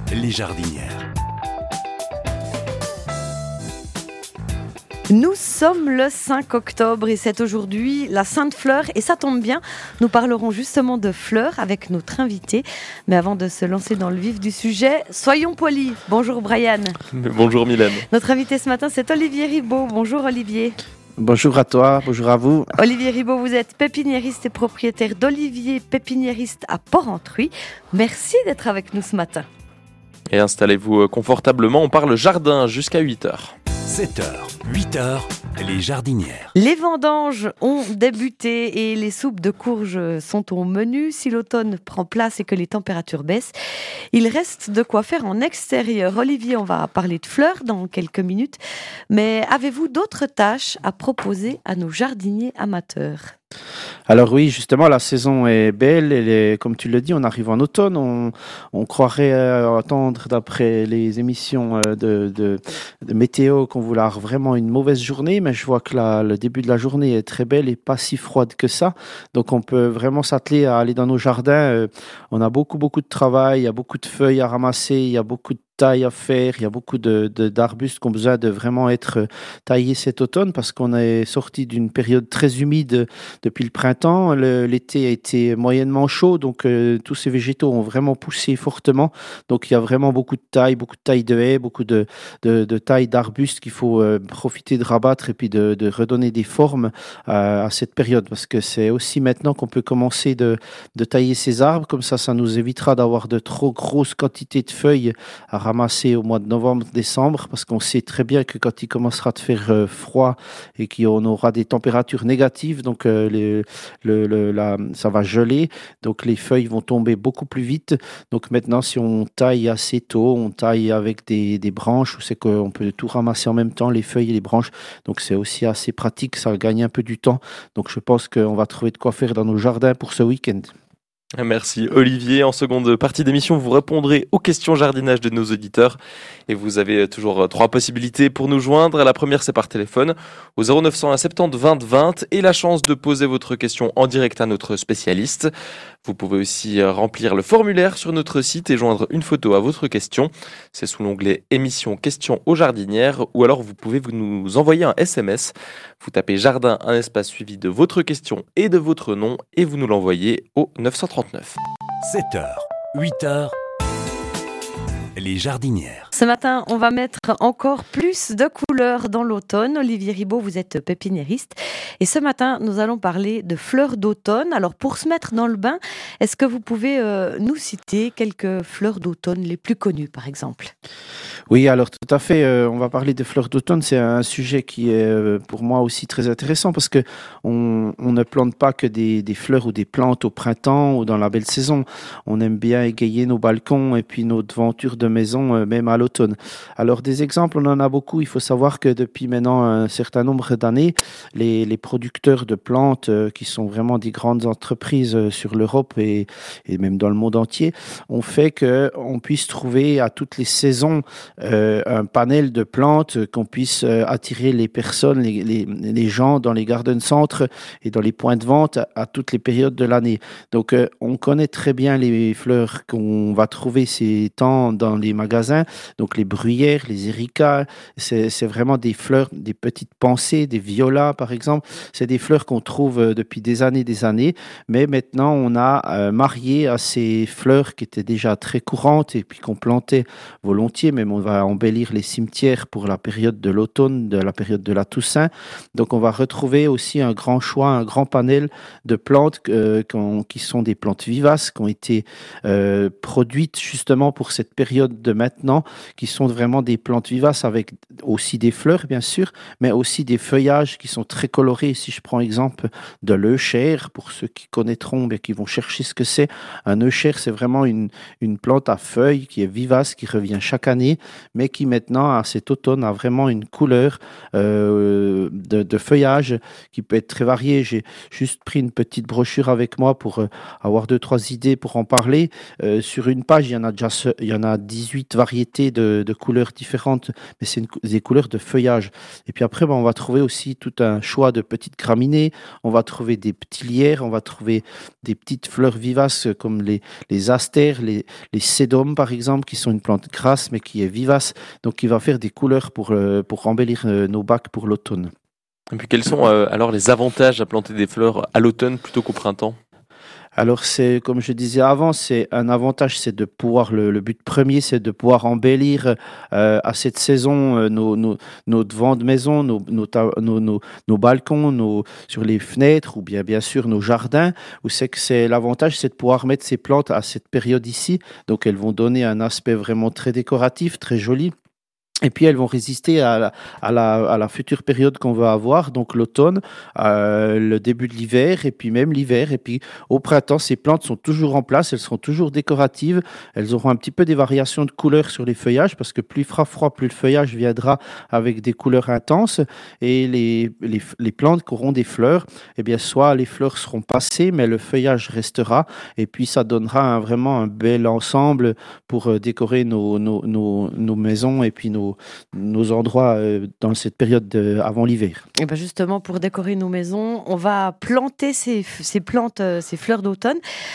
les jardinières. Nous sommes le 5 octobre et c'est aujourd'hui la Sainte Fleur et ça tombe bien, nous parlerons justement de fleurs avec notre invité. Mais avant de se lancer dans le vif du sujet, soyons polis. Bonjour Brian. Bonjour Mylène. Notre invité ce matin c'est Olivier Ribaud. Bonjour Olivier. Bonjour à toi, bonjour à vous. Olivier Ribaud, vous êtes pépiniériste et propriétaire d'Olivier Pépiniériste à Porrentruy. Merci d'être avec nous ce matin. Et installez-vous confortablement, on parle jardin jusqu'à 8h. 7h, 8h, les jardinières. Les vendanges ont débuté et les soupes de courges sont au menu. Si l'automne prend place et que les températures baissent, il reste de quoi faire en extérieur. Olivier, on va parler de fleurs dans quelques minutes. Mais avez-vous d'autres tâches à proposer à nos jardiniers amateurs ? Alors oui, justement, la saison est belle. Comme tu le dis, on arrive en automne. On croirait attendre, d'après les émissions de météo, qu'on voulait avoir vraiment une mauvaise journée. Mais je vois que le début de la journée est très belle et pas si froide que ça. Donc on peut vraiment s'atteler à aller dans nos jardins. On a beaucoup de travail. Il y a beaucoup de feuilles à ramasser. Il y a beaucoup de taille à faire, il y a beaucoup d'arbustes qui ont besoin de vraiment être taillés cet automne parce qu'on est sorti d'une période très humide depuis le printemps. L'été a été moyennement chaud, donc tous ces végétaux ont vraiment poussé fortement. Donc il y a vraiment beaucoup de taille de haies, beaucoup de taille d'arbustes qu'il faut profiter de rabattre et puis de redonner des formes à cette période parce que c'est aussi maintenant qu'on peut commencer de tailler ces arbres. Comme ça nous évitera d'avoir de trop grosses quantités de feuilles à ramasser au mois de novembre-décembre parce qu'on sait très bien que quand il commencera de faire froid et qu'on aura des températures négatives, donc ça va geler, donc les feuilles vont tomber beaucoup plus vite. Donc maintenant, si on taille assez tôt, on taille avec des branches, c'est qu'on peut tout ramasser en même temps, les feuilles et les branches. Donc c'est aussi assez pratique, ça gagne un peu du temps. Donc je pense qu'on va trouver de quoi faire dans nos jardins pour ce week-end. Merci Olivier. En seconde partie d'émission, vous répondrez aux questions jardinage de nos auditeurs. Et vous avez toujours 3 possibilités pour nous joindre. La première, c'est par téléphone au 0901 70 20 20 et la chance de poser votre question en direct à notre spécialiste. Vous pouvez aussi remplir le formulaire sur notre site et joindre une photo à votre question. C'est sous l'onglet émission questions aux jardinières ou alors vous pouvez nous envoyer un SMS. Vous tapez jardin, un espace suivi de votre question et de votre nom et vous nous l'envoyez au 939. 7h, 8h, les jardinières. Ce matin, on va mettre encore plus de couleurs dans l'automne. Olivier Ribaud, vous êtes pépiniériste. Et ce matin, nous allons parler de fleurs d'automne. Alors, pour se mettre dans le bain, est-ce que vous pouvez nous citer quelques fleurs d'automne les plus connues, par exemple ? Oui, alors tout à fait. On va parler de fleurs d'automne. C'est un sujet qui est pour moi aussi très intéressant parce que on ne plante pas que des fleurs ou des plantes au printemps ou dans la belle saison. On aime bien égayer nos balcons et puis nos devantures de maison, même à l'automne. Alors des exemples, on en a beaucoup. Il faut savoir que depuis maintenant un certain nombre d'années, les producteurs de plantes qui sont vraiment des grandes entreprises sur l'Europe et même dans le monde entier ont fait qu'on puisse trouver à toutes les saisons un panel de plantes, qu'on puisse attirer les personnes, les gens dans les garden centres et dans les points de vente à toutes les périodes de l'année. Donc on connaît très bien les fleurs qu'on va trouver ces temps dans les magasins, donc les bruyères, les éricas, c'est vraiment des fleurs, des petites pensées, des violas par exemple, c'est des fleurs qu'on trouve depuis des années, mais maintenant on a marié à ces fleurs qui étaient déjà très courantes et puis qu'on plantait volontiers, même on va embellir les cimetières pour la période de l'automne, de la période de la Toussaint. Donc on va retrouver aussi un grand choix, un grand panel de plantes qui sont des plantes vivaces, qui ont été produites justement pour cette période de maintenant, qui sont vraiment des plantes vivaces avec aussi des fleurs bien sûr, mais aussi des feuillages qui sont très colorés. Si je prends exemple de l'euchère, pour ceux qui connaîtront, mais qui vont chercher ce que c'est, un euchère c'est vraiment une plante à feuilles qui est vivace, qui revient chaque année, mais qui maintenant, à cet automne, a vraiment une couleur de feuillage qui peut être très variée. J'ai juste pris une petite brochure avec moi pour avoir 2-3 idées pour en parler. Sur une page, il y en a 18 variétés de couleurs différentes, mais c'est des couleurs de feuillage. Et puis après, on va trouver aussi tout un choix de petites graminées, on va trouver des petits lierres, on va trouver des petites fleurs vivaces comme les astères, les sédums par exemple, qui sont une plante grasse mais qui est vivace, donc qui va faire des couleurs pour embellir nos bacs pour l'automne. Et puis quels sont alors les avantages à planter des fleurs à l'automne plutôt qu'au printemps? Alors c'est comme je disais avant, c'est un avantage, c'est de pouvoir le but premier, c'est de pouvoir embellir à cette saison nos devants de maison, nos balcons, sur les fenêtres ou bien sûr nos jardins. Où c'est l'avantage, c'est de pouvoir mettre ces plantes à cette période ici. Donc elles vont donner un aspect vraiment très décoratif, très joli. Et puis elles vont résister à la future période qu'on va avoir, donc l'automne, le début de l'hiver, et puis même l'hiver. Et puis au printemps, ces plantes sont toujours en place, elles seront toujours décoratives. Elles auront un petit peu des variations de couleurs sur les feuillages, parce que plus il fera froid, plus le feuillage viendra avec des couleurs intenses. Et les plantes qui auront des fleurs, eh bien soit les fleurs seront passées, mais le feuillage restera. Et puis ça donnera vraiment un bel ensemble pour décorer nos maisons et puis nos endroits dans cette période avant l'hiver. Et ben justement, pour décorer nos maisons, on va planter ces plantes, ces fleurs d'automne.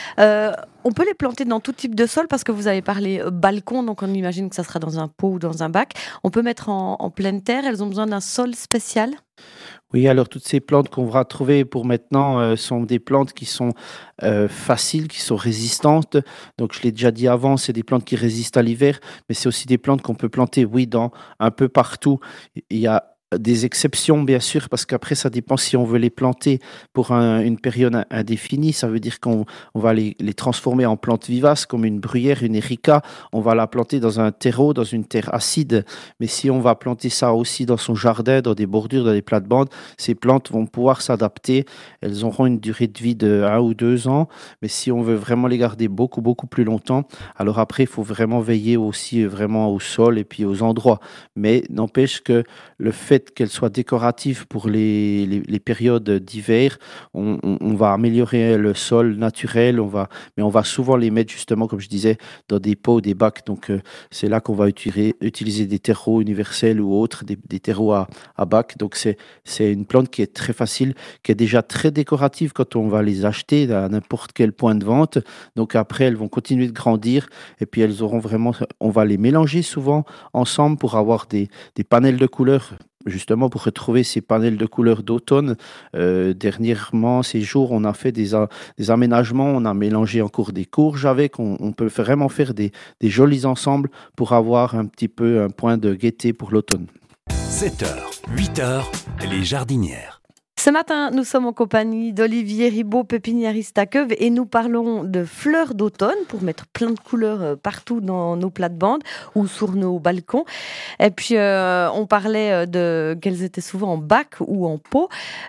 On peut les planter dans tout type de sol parce que vous avez parlé balcon, donc on imagine que ça sera dans un pot ou dans un bac. On peut mettre en pleine terre, elles ont besoin d'un sol spécial? Oui, alors toutes ces plantes qu'on va trouver pour maintenant sont des plantes qui sont faciles, qui sont résistantes. Donc je l'ai déjà dit avant, c'est des plantes qui résistent à l'hiver, mais c'est aussi des plantes qu'on peut planter, oui, dans un peu partout. Il y a des exceptions, bien sûr, parce qu'après, ça dépend si on veut les planter pour une période indéfinie. Ça veut dire qu'on va les transformer en plantes vivaces, comme une bruyère, une erica. On va la planter dans un terreau, dans une terre acide. Mais si on va planter ça aussi dans son jardin, dans des bordures, dans des plates-bandes, ces plantes vont pouvoir s'adapter. Elles auront une durée de vie de 1 ou 2 ans. Mais si on veut vraiment les garder beaucoup, beaucoup plus longtemps, alors après, il faut vraiment veiller aussi vraiment au sol et puis aux endroits. Mais n'empêche que le fait qu'elles soient décoratives pour les périodes d'hiver, on va améliorer le sol naturel, mais on va souvent les mettre justement, comme je disais, dans des pots, des bacs. Donc c'est là qu'on va utiliser des terreaux universels ou autres, des terreaux à bac. Donc c'est une plante qui est très facile, qui est déjà très décorative quand on va les acheter à n'importe quel point de vente. Donc après, elles vont continuer de grandir et puis elles auront vraiment, on va les mélanger souvent ensemble pour avoir des panels de couleurs. Justement, pour retrouver ces panels de couleurs d'automne, dernièrement, ces jours, on a fait des aménagements, on a mélangé encore des courges avec, on peut vraiment faire des jolis ensembles pour avoir un petit peu un point de gaieté pour l'automne. 7h, 8h, les jardinières. Ce matin, nous sommes en compagnie d'Olivier Ribaud, pépiniériste à Queuve, et nous parlons de fleurs d'automne pour mettre plein de couleurs partout dans nos plates-bandes ou sur nos balcons. Et puis, on parlait qu'elles étaient souvent en bac ou en pot.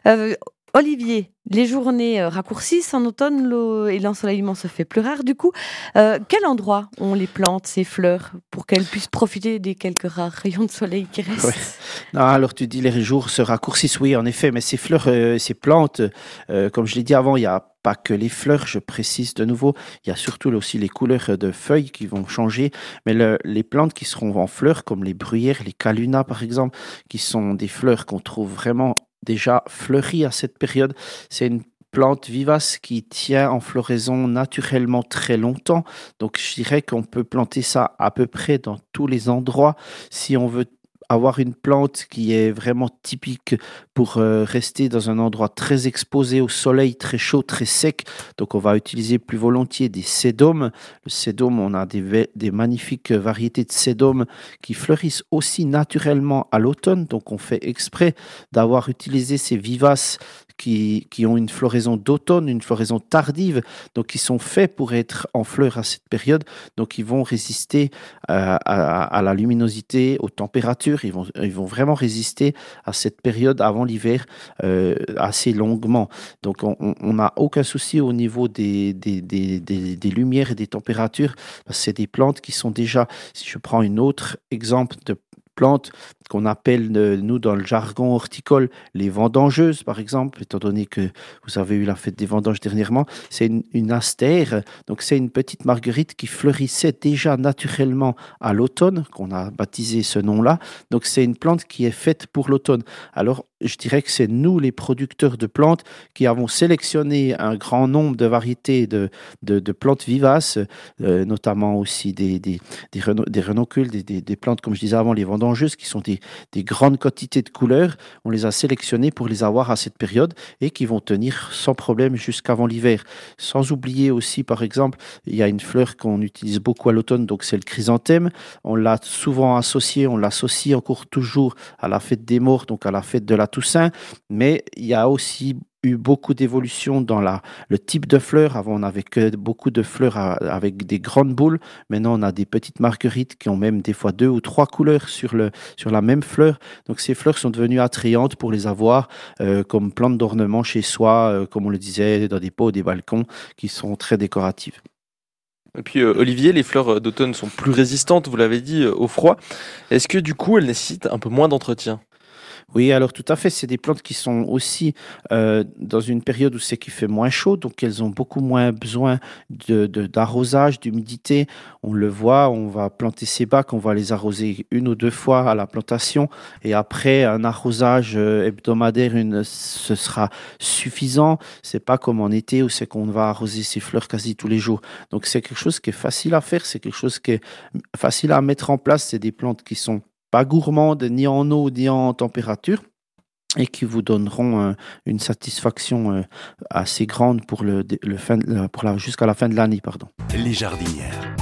Olivier, les journées raccourcissent en automne et l'ensoleillement se fait plus rare. Du coup, quel endroit on les plante, ces fleurs, pour qu'elles puissent profiter des quelques rares rayons de soleil qui restent? Ouais. Non, alors tu dis les jours se raccourcissent, oui, en effet, mais ces fleurs, ces plantes, comme je l'ai dit avant, il n'y a pas que les fleurs, je précise de nouveau, il y a surtout aussi les couleurs de feuilles qui vont changer, mais les plantes qui seront en fleurs, comme les bruyères, les calunas par exemple, qui sont des fleurs qu'on trouve vraiment déjà fleuries à cette période, c'est une plante vivace qui tient en floraison naturellement très longtemps. Donc je dirais qu'on peut planter ça à peu près dans tous les endroits. Si on veut avoir une plante qui est vraiment typique pour rester dans un endroit très exposé au soleil, très chaud, très sec. Donc on va utiliser plus volontiers des sédums. Le sédum, on a des magnifiques variétés de sédums qui fleurissent aussi naturellement à l'automne. Donc on fait exprès d'avoir utilisé ces vivaces qui ont une floraison d'automne, une floraison tardive, donc qui sont faits pour être en fleurs à cette période. Donc ils vont résister à la luminosité, aux températures. Ils vont vraiment résister à cette période avant l'hiver assez longuement. Donc on n'a aucun souci au niveau des lumières et des températures. C'est des plantes qui sont déjà, si je prends un autre exemple de plantes qu'on appelle, nous, dans le jargon horticole, les vendangeuses, par exemple, étant donné que vous avez eu la fête des vendanges dernièrement. C'est une astère, donc c'est une petite marguerite qui fleurissait déjà naturellement à l'automne, qu'on a baptisé ce nom-là. Donc c'est une plante qui est faite pour l'automne. Alors, je dirais que c'est nous, les producteurs de plantes, qui avons sélectionné un grand nombre de variétés de plantes vivaces, notamment aussi des renoncules, des plantes, comme je disais avant, les vendangeuses, qui sont des grandes quantités de couleurs. On les a sélectionnées pour les avoir à cette période et qui vont tenir sans problème jusqu'avant l'hiver. Sans oublier aussi, par exemple, il y a une fleur qu'on utilise beaucoup à l'automne, donc c'est le chrysanthème. On l'a souvent associé, on l'associe encore toujours à la fête des morts, donc à la fête de la Toussaint, mais il y a aussi eu beaucoup d'évolution dans le type de fleurs. Avant, on n'avait que beaucoup de fleurs avec des grandes boules. Maintenant, on a des petites marguerites qui ont même des fois 2 ou 3 couleurs sur la même fleur. Donc, ces fleurs sont devenues attrayantes pour les avoir comme plantes d'ornement chez soi, comme on le disait, dans des pots, des balcons, qui sont très décoratives. Et puis Olivier, les fleurs d'automne sont plus résistantes, vous l'avez dit, au froid. Est-ce que du coup, elles nécessitent un peu moins d'entretien ? Oui, alors tout à fait, c'est des plantes qui sont aussi dans une période où c'est qu'il fait moins chaud, donc elles ont beaucoup moins besoin d'arrosage, d'humidité. On le voit, on va planter ces bacs, on va les arroser 1 ou 2 fois à la plantation et après un arrosage hebdomadaire, ce sera suffisant. C'est pas comme en été où c'est qu'on va arroser ces fleurs quasi tous les jours. Donc c'est quelque chose qui est facile à faire, c'est quelque chose qui est facile à mettre en place. C'est des plantes qui sont pas gourmandes ni en eau ni en température et qui vous donneront une satisfaction assez grande pour jusqu'à la fin de l'année. Les jardinières.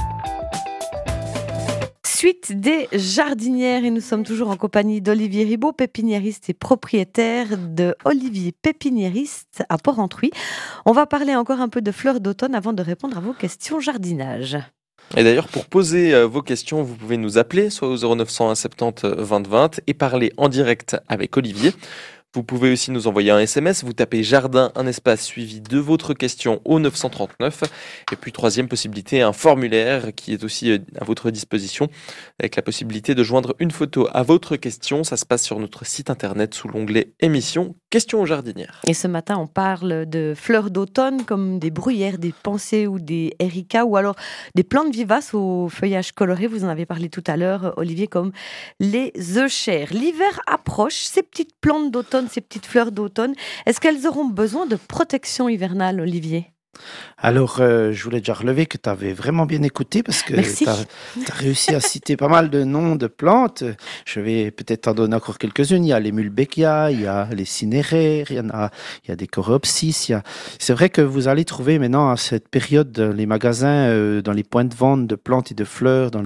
Suite des jardinières et nous sommes toujours en compagnie d'Olivier Ribaud, pépiniériste et propriétaire de Olivier Pépiniériste à Port-Entruy. On va parler encore un peu de fleurs d'automne avant de répondre à vos questions jardinage. Et d'ailleurs, pour poser vos questions, vous pouvez nous appeler, soit au 0901 70 20 20 et parler en direct avec Olivier. Vous pouvez aussi nous envoyer un SMS, vous tapez jardin, un espace suivi de votre question au 939. Et puis troisième possibilité, un formulaire qui est aussi à votre disposition avec la possibilité de joindre une photo à votre question. Ça se passe sur notre site internet sous l'onglet émission questions aux jardinières. Et ce matin, on parle de fleurs d'automne comme des bruyères, des pensées ou des éricas ou alors des plantes vivaces au feuillage coloré. Vous en avez parlé tout à l'heure, Olivier, comme les euchères. L'hiver approche, ces petites plantes d'automne, ces petites fleurs d'automne, est-ce qu'elles auront besoin de protection hivernale, Olivier ? Alors, je voulais déjà relever que tu avais vraiment bien écouté parce que tu as réussi à citer pas mal de noms de plantes. Je vais peut-être t'en donner encore quelques-unes. Il y a les mulbeckia, il y a les cinéraires, il y a des coreopsis. C'est vrai que vous allez trouver maintenant à cette période dans les magasins, dans les points de vente de plantes et de fleurs, dans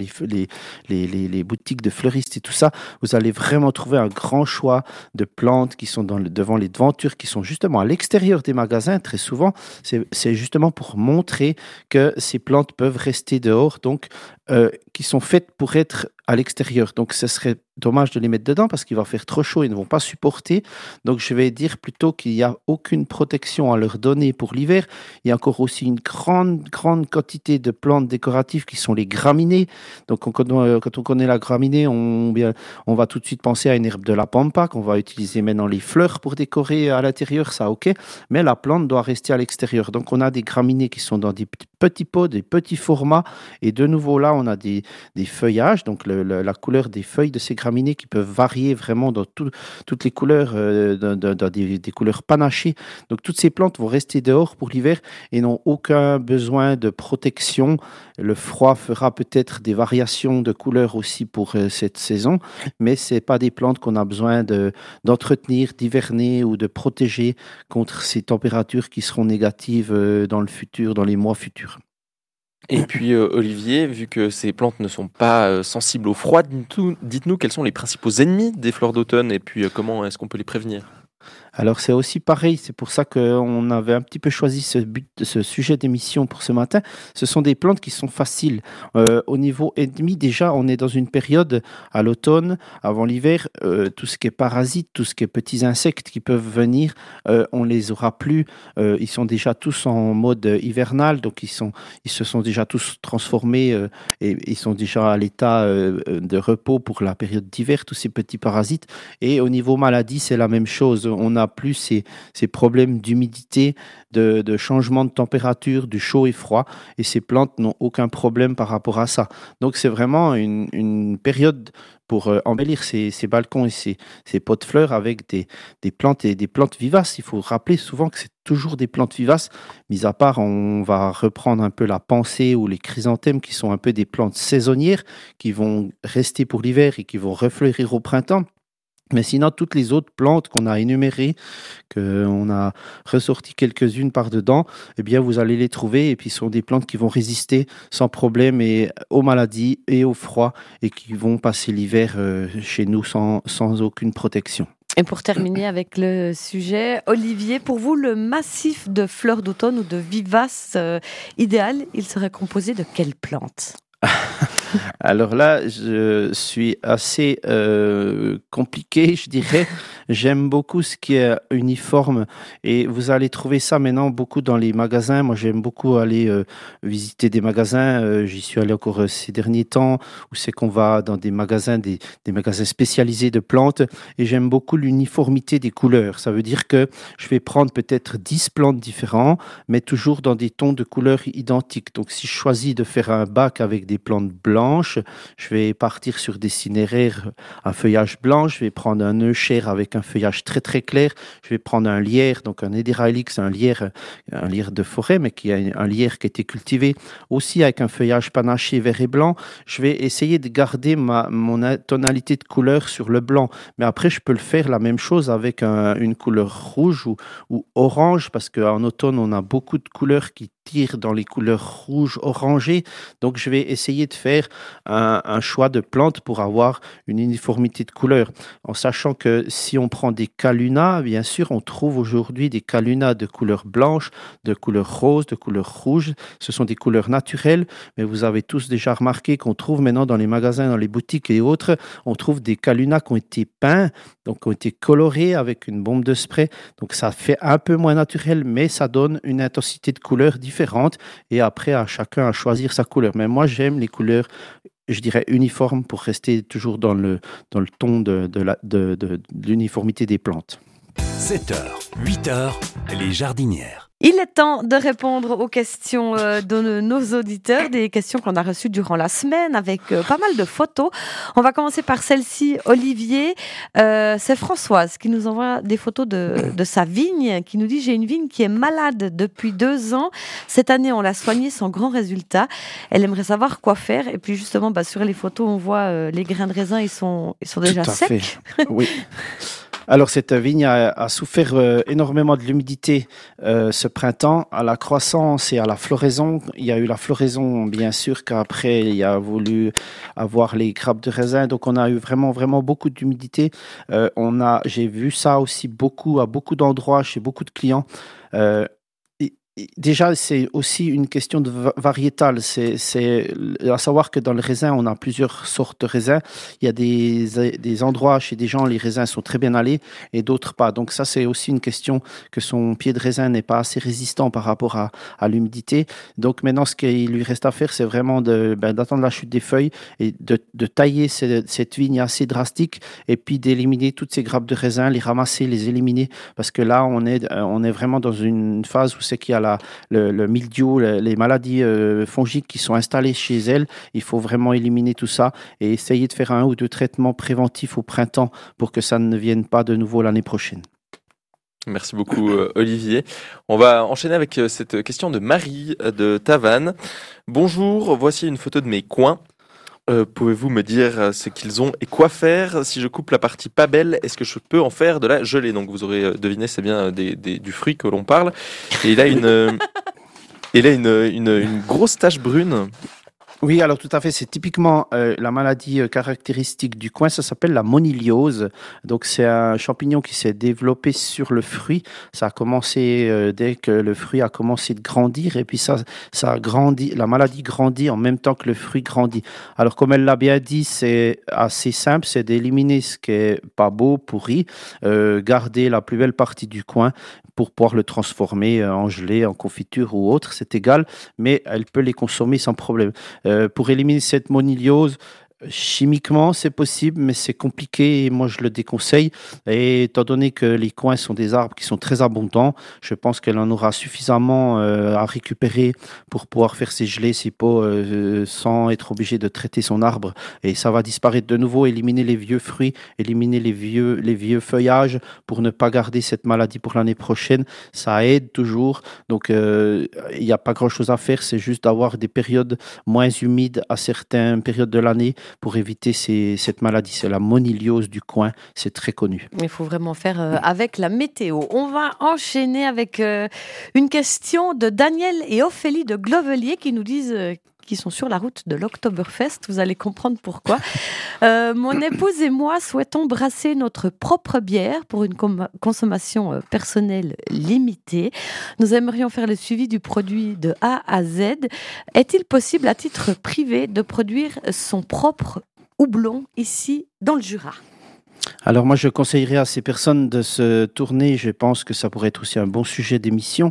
les boutiques de fleuristes et tout ça, vous allez vraiment trouver un grand choix de plantes qui sont devant les devantures, qui sont justement à l'extérieur des magasins. Très souvent, c'est justement pour montrer que ces plantes peuvent rester dehors, donc qui sont faites pour être à l'extérieur. Donc ce serait dommage de les mettre dedans parce qu'il va faire trop chaud, ils ne vont pas supporter. Donc je vais dire plutôt qu'il n'y a aucune protection à leur donner pour l'hiver. Il y a encore aussi une grande quantité de plantes décoratives qui sont les graminées. Donc quand on connaît la graminée, on va tout de suite penser à une herbe de la pampa qu'on va utiliser maintenant les fleurs pour décorer à l'intérieur, ça ok, mais la plante doit rester à l'extérieur. Donc on a des graminées qui sont dans des petits pots, des petits formats, et de nouveau là on a des feuillages, donc la couleur des feuilles de ces graminées qui peuvent varier vraiment dans toutes les couleurs, dans des couleurs panachées. Donc toutes ces plantes vont rester dehors pour l'hiver et n'ont aucun besoin de protection. Le froid fera peut-être des variations de couleurs aussi pour cette saison, mais c'est pas des plantes qu'on a besoin d'entretenir, d'hiverner ou de protéger contre ces températures qui seront négatives dans le futur, dans les mois futurs. Et puis Olivier, vu que ces plantes ne sont pas sensibles au froid, dites-nous quels sont les principaux ennemis des fleurs d'automne et puis comment est-ce qu'on peut les prévenir ? Alors c'est aussi pareil, c'est pour ça qu'on avait un petit peu choisi ce sujet d'émission pour ce matin. Ce sont des plantes qui sont faciles. Au niveau ennemi, déjà, on est dans une période à l'automne, avant l'hiver, tout ce qui est parasites, tout ce qui est petits insectes qui peuvent venir, on les aura plus. Ils sont déjà tous en mode hivernal, donc ils se sont déjà tous transformés et ils sont déjà à l'état de repos pour la période d'hiver, tous ces petits parasites. Et au niveau maladie, c'est la même chose. On n'a plus ces problèmes d'humidité, de changement de température, du chaud et froid. Et ces plantes n'ont aucun problème par rapport à ça. Donc c'est vraiment une période pour embellir ces balcons et ces pots de fleurs avec des plantes et des plantes vivaces. Il faut rappeler souvent que c'est toujours des plantes vivaces, mis à part on va reprendre un peu la pensée ou les chrysanthèmes qui sont un peu des plantes saisonnières qui vont rester pour l'hiver et qui vont refleurir au printemps. Mais sinon, toutes les autres plantes qu'on a énumérées, qu'on a ressorti quelques-unes par-dedans, eh bien, vous allez les trouver. Et puis, ce sont des plantes qui vont résister sans problème et aux maladies et au froid et qui vont passer l'hiver chez nous sans aucune protection. Et pour terminer avec le sujet, Olivier, pour vous, le massif de fleurs d'automne ou de vivaces idéal, il serait composé de quelles plantes ? Alors là, je suis assez compliqué, je dirais. J'aime beaucoup ce qui est uniforme et vous allez trouver ça maintenant beaucoup dans les magasins. Moi, j'aime beaucoup aller visiter des magasins. J'y suis allé encore ces derniers temps où c'est qu'on va dans des magasins, des magasins spécialisés de plantes et j'aime beaucoup l'uniformité des couleurs. Ça veut dire que je vais prendre peut-être 10 plantes différentes, mais toujours dans des tons de couleurs identiques. Donc, si je choisis de faire un bac avec des plantes blanches, je vais partir sur des cinéraires à feuillage blanc. Je vais prendre un euchère avec un feuillage très très clair. Je vais prendre un lierre, donc un Hedera-helix, un lierre de forêt, mais qui a un lierre qui a été cultivé aussi avec un feuillage panaché vert et blanc. Je vais essayer de garder mon tonalité de couleur sur le blanc. Mais après, je peux le faire la même chose avec une couleur rouge ou orange, parce qu'en automne, on a beaucoup de couleurs qui tirent dans les couleurs rouges orangées. Donc, je vais essayer de faire un choix de plantes pour avoir une uniformité de couleur. En sachant que si on prend des calunas, bien sûr, on trouve aujourd'hui des calunas de couleur blanche, de couleur rose, de couleur rouge. Ce sont des couleurs naturelles, mais vous avez tous déjà remarqué qu'on trouve maintenant dans les magasins, dans les boutiques et autres, on trouve des calunas qui ont été peints, donc qui ont été colorés avec une bombe de spray. Donc, ça fait un peu moins naturel, mais ça donne une intensité de couleur différente. Et après, à chacun à choisir sa couleur. Mais moi, j'aime les couleurs, je dirais, uniformes pour rester toujours dans le ton de l'uniformité des plantes. 7h, 8h, les jardinières. Il est temps de répondre aux questions de nos auditeurs, des questions qu'on a reçues durant la semaine avec pas mal de photos. On va commencer par celle-ci, Olivier. C'est Françoise qui nous envoie des photos de sa vigne, qui nous dit « J'ai une vigne qui est malade depuis 2 ans. Cette année, on l'a soignée sans grand résultat. Elle aimerait savoir quoi faire. » Et puis justement, sur les photos, on voit les grains de raisin, ils sont déjà secs. Oui. Alors, cette vigne a souffert énormément de l'humidité ce printemps. À la croissance et à la floraison, il y a eu la floraison, bien sûr, qu'après, il a voulu avoir les grappes de raisin. Donc, on a eu vraiment, vraiment beaucoup d'humidité. J'ai vu ça aussi à beaucoup d'endroits, chez beaucoup de clients. Déjà, c'est aussi une question de variétal. C'est à savoir que dans le raisin, on a plusieurs sortes de raisins. Il y a des endroits chez des gens, les raisins sont très bien allés et d'autres pas. Donc ça, c'est aussi une question que son pied de raisin n'est pas assez résistant par rapport à l'humidité. Donc maintenant, ce qu'il lui reste à faire, c'est vraiment d'attendre la chute des feuilles et de tailler cette vigne assez drastique et puis d'éliminer toutes ces grappes de raisin, les ramasser, les éliminer. Parce que là, on est vraiment dans une phase où c'est qu'il y a le mildiou, les maladies fongiques qui sont installées chez elle. Il faut vraiment éliminer tout ça et essayer de faire 1 ou 2 traitements préventifs au printemps pour que ça ne vienne pas de nouveau l'année prochaine. Merci beaucoup Olivier. On va enchaîner avec cette question de Marie de Tavannes. Bonjour, voici une photo de mes coings. Pouvez-vous me dire ce qu'ils ont et quoi faire? Si je coupe la partie pas belle, est-ce que je peux en faire de la gelée? Donc vous aurez deviné, c'est bien du fruit que l'on parle. Et il a une grosse tache brune Oui, alors tout à fait, c'est typiquement la maladie caractéristique du coin, ça s'appelle la moniliose. Donc c'est un champignon qui s'est développé sur le fruit. Ça a commencé dès que le fruit a commencé de grandir et puis ça a grandi, la maladie grandit en même temps que le fruit grandit. Alors comme elle l'a bien dit, c'est assez simple, c'est d'éliminer ce qui est pas beau, pourri, garder la plus belle partie du coin pour pouvoir le transformer en gelée, en confiture ou autre, c'est égal, mais elle peut les consommer sans problème. Pour éliminer cette moniliose, chimiquement, c'est possible, mais c'est compliqué et moi je le déconseille. Et étant donné que les coins sont des arbres qui sont très abondants, je pense qu'elle en aura suffisamment à récupérer pour pouvoir faire ses gelées, ses pots, sans être obligé de traiter son arbre. Et ça va disparaître de nouveau, éliminer les vieux fruits, éliminer les vieux feuillages pour ne pas garder cette maladie pour l'année prochaine. Ça aide toujours. Donc, il n'y a pas grand-chose à faire, c'est juste d'avoir des périodes moins humides à certaines périodes de l'année pour éviter cette maladie. C'est la moniliose du coin, c'est très connu. Il faut vraiment faire avec la météo. On va enchaîner avec une question de Daniel et Ophélie de Glovelier qui nous disent qui sont sur la route de l'Oktoberfest. Vous allez comprendre pourquoi. Mon épouse et moi souhaitons brasser notre propre bière pour une consommation personnelle limitée. Nous aimerions faire le suivi du produit de A à Z. Est-il possible, à titre privé, de produire son propre houblon ici dans le Jura ? Alors moi, je conseillerais à ces personnes de se tourner, je pense que ça pourrait être aussi un bon sujet d'émission,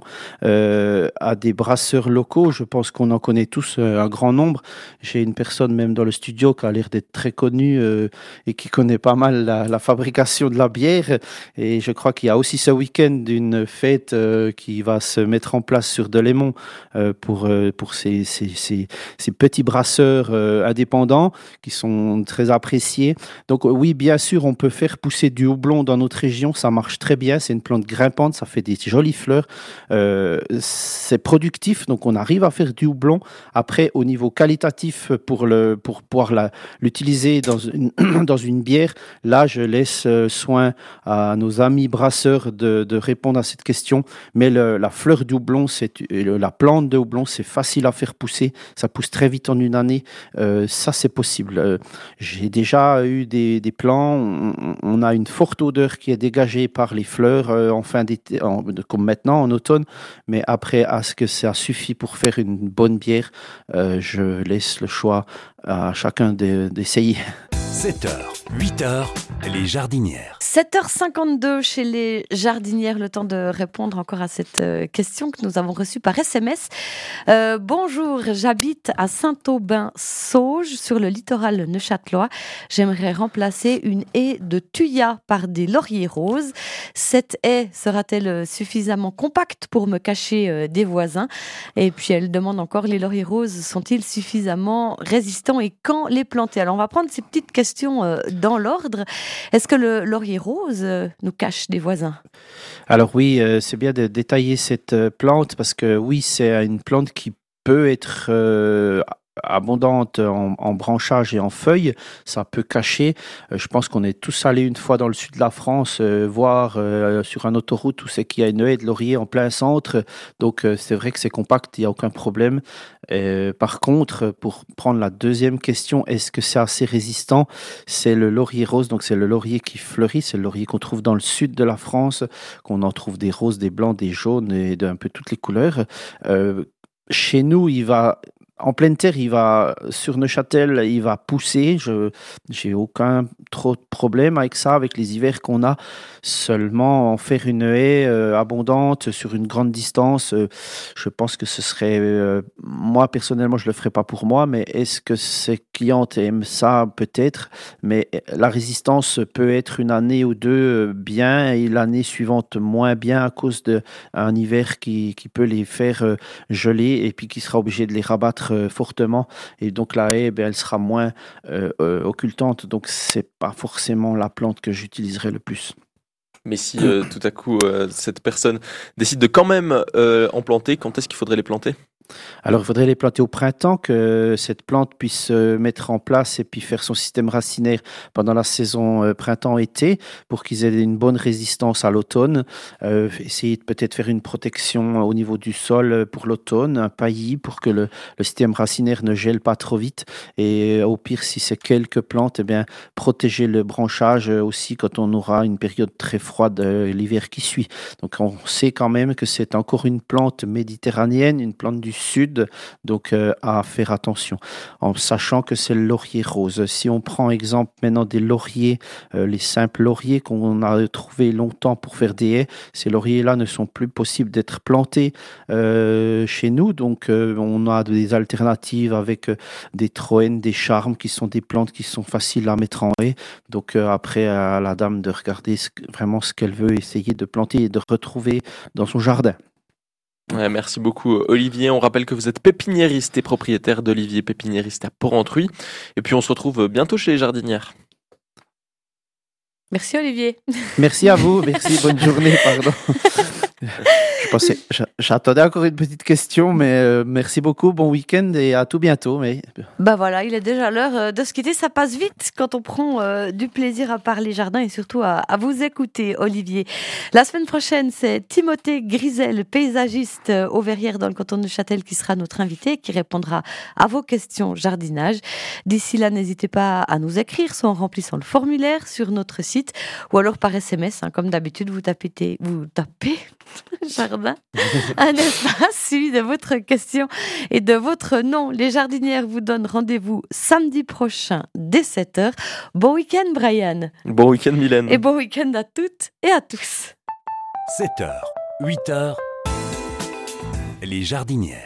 à des brasseurs locaux. Je pense qu'on en connaît tous un grand nombre. J'ai une personne même dans le studio qui a l'air d'être très connue et qui connaît pas mal la fabrication de la bière. Et je crois qu'il y a aussi ce week-end une fête qui va se mettre en place sur Delémont pour ces petits brasseurs indépendants qui sont très appréciés. Donc oui, bien sûr, on peut faire pousser du houblon dans notre région, ça marche très bien, c'est une plante grimpante, ça fait des jolies fleurs, c'est productif, donc on arrive à faire du houblon. Après, au niveau qualitatif, pour pouvoir l'utiliser dans une bière, là je laisse soin à nos amis brasseurs de répondre à cette question, mais la fleur du houblon, la plante de houblon, c'est facile à faire pousser, ça pousse très vite en une année, ça c'est possible. J'ai déjà eu des plants, on a une forte odeur qui est dégagée par les fleurs en fin d'été, comme maintenant en automne, mais après, à ce que ça suffit pour faire une bonne bière, je laisse le choix à chacun d'essayer. 7h, 8h, les jardinières. 7h52 chez les jardinières, le temps de répondre encore à cette question que nous avons reçue par SMS. Bonjour, j'habite à Saint-Aubin-Sauge, sur le littoral neuchâtelois. J'aimerais remplacer une haie de thuya par des lauriers roses. Cette haie sera-t-elle suffisamment compacte pour me cacher des voisins ? Et puis elle demande encore, les lauriers roses sont-ils suffisamment résistants et quand les planter ? Alors on va prendre ces petites questions dans l'ordre. Est-ce que le laurier rose nous cache des voisins ? Alors oui, c'est bien de détailler cette plante parce que oui, c'est une plante qui peut être abondante en branchages et en feuilles, ça peut cacher. Je pense qu'on est tous allés une fois dans le sud de la France voir sur une autoroute où c'est qu'il y a une haie de laurier en plein centre. Donc c'est vrai que c'est compact, il n'y a aucun problème. Par contre, pour prendre la deuxième question, est-ce que c'est assez résistant ? C'est le laurier rose, donc c'est le laurier qui fleurit, c'est le laurier qu'on trouve dans le sud de la France, qu'on en trouve des roses, des blancs, des jaunes et d'un peu toutes les couleurs. Chez nous, en pleine terre, il va sur Neuchâtel, il va pousser. J'ai aucun trop de problème avec ça, avec les hivers qu'on a. Seulement, en faire une haie abondante sur une grande distance, je pense que ce serait, moi personnellement, je le ferais pas pour moi, mais est-ce que ces clientes aiment ça? Peut-être, mais la résistance peut être une année ou deux bien et l'année suivante moins bien à cause d'un hiver qui peut les faire geler et puis qui sera obligé de les rabattre fortement et donc la haie elle sera moins occultante, donc c'est pas forcément la plante que j'utiliserai le plus. Mais si tout à coup cette personne décide de quand même en planter, quand est-ce qu'il faudrait les planter ? Alors, il faudrait les planter au printemps, que cette plante puisse se mettre en place et puis faire son système racinaire pendant la saison printemps-été pour qu'ils aient une bonne résistance à l'automne. Essayer de peut-être faire une protection au niveau du sol pour l'automne, un paillis pour que le système racinaire ne gèle pas trop vite. Et au pire, si c'est quelques plantes, eh bien, protéger le branchage aussi quand on aura une période très froide l'hiver qui suit. Donc, on sait quand même que c'est encore une plante méditerranéenne, une plante du sud, donc à faire attention, en sachant que c'est le laurier rose. Si on prend exemple maintenant des lauriers, les simples lauriers qu'on a trouvés longtemps pour faire des haies, ces lauriers-là ne sont plus possibles d'être plantés chez nous, donc on a des alternatives avec des troènes, des charmes, qui sont des plantes qui sont faciles à mettre en haie. Donc après, à la dame de regarder vraiment ce qu'elle veut essayer de planter et de retrouver dans son jardin. Ouais, merci beaucoup Olivier. On rappelle que vous êtes pépiniériste et propriétaire d'Olivier Pépiniériste à Porrentruy. Et puis on se retrouve bientôt chez les jardinières. Merci Olivier. Merci à vous, merci, bonne journée, pardon. J'attendais encore une petite question, mais merci beaucoup, bon week-end et à tout bientôt. Bah voilà, il est déjà l'heure de se quitter. Ça passe vite quand on prend du plaisir à parler jardin et surtout à vous écouter, Olivier. La semaine prochaine, c'est Timothée Grisel, paysagiste au Verrières dans le canton de Châtel, qui sera notre invité, qui répondra à vos questions jardinage. D'ici là, n'hésitez pas à nous écrire, soit en remplissant le formulaire sur notre site ou alors par SMS. Comme d'habitude, vous tapez jardin, un espace suivi de votre question et de votre nom. Les jardinières vous donnent rendez-vous samedi prochain dès 7h. Bon week-end Brian. Bon week-end Mylène. Et bon week-end à toutes et à tous. 7h, 8h, les jardinières.